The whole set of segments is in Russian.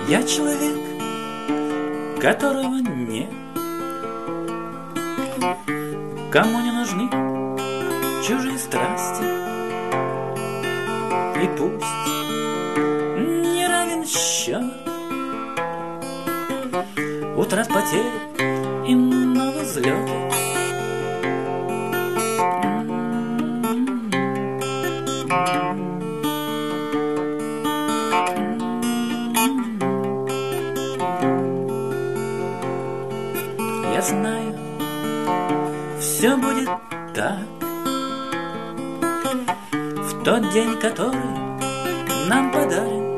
Я человек, которого нет, кому не нужны чужие страсти. И пусть не равен счет утрат, потерь и нового взлета. Я знаю, все будет так в тот день, который нам подарен.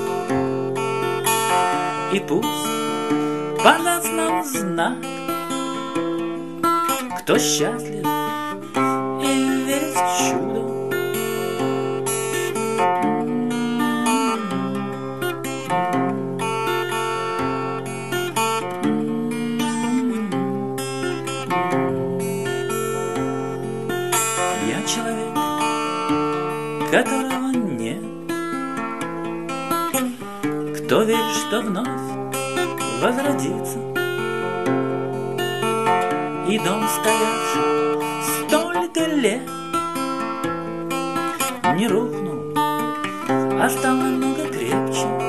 И пусть подаст нам знак, кто счастлив и верит в чудо. Я человек, которого нет, кто верит, что вновь возродится, и дом, стоявший столько лет, не рухнул, а стал намного крепче.